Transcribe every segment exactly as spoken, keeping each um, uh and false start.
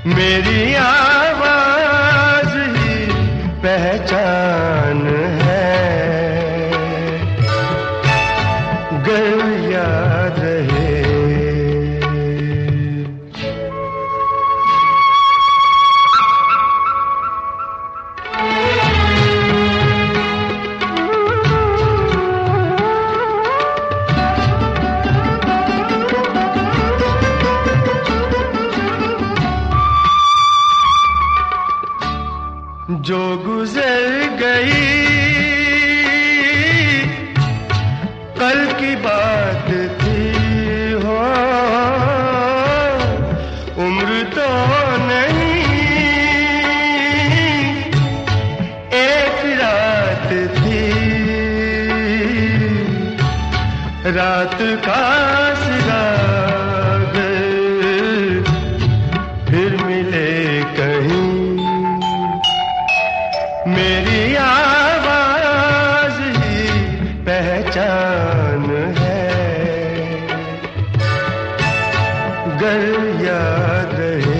मेरी आवाज ही पहचान है, गर याद रहे। जो गुजर गई कल की बात थी हो, उम्र तो नहीं एक रात थी, रात का सिरा फिर मिले कहीं। मेरी आवाज ही पहचान है, गर याद रहे।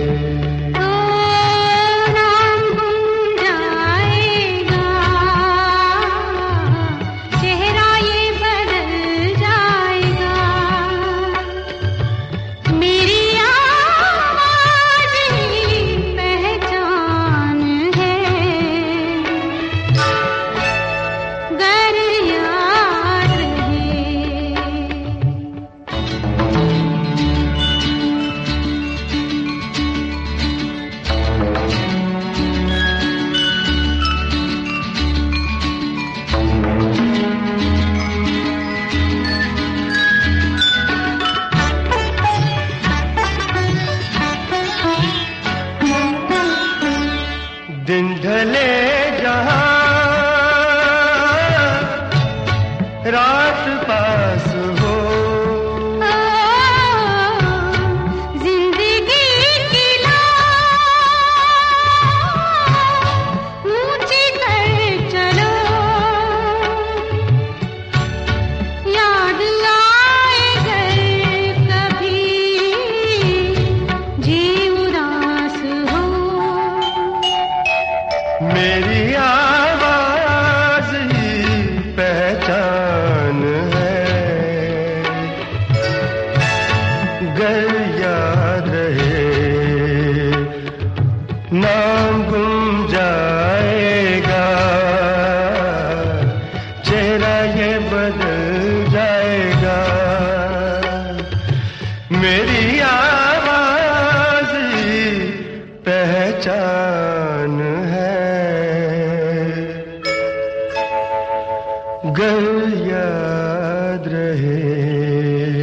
दिन ढले जहां रात पास हो, जिंदगी की लौ ऊंची कर चलो, याद आए घर कभी जी उदास हो। मेरी आवाज ही पहचान है, गर याद रहे। नाम गुम जाएगा, चेहरा ये बदल जाएगा। मेरी आवाज ही पहचान है, गर याद रहे।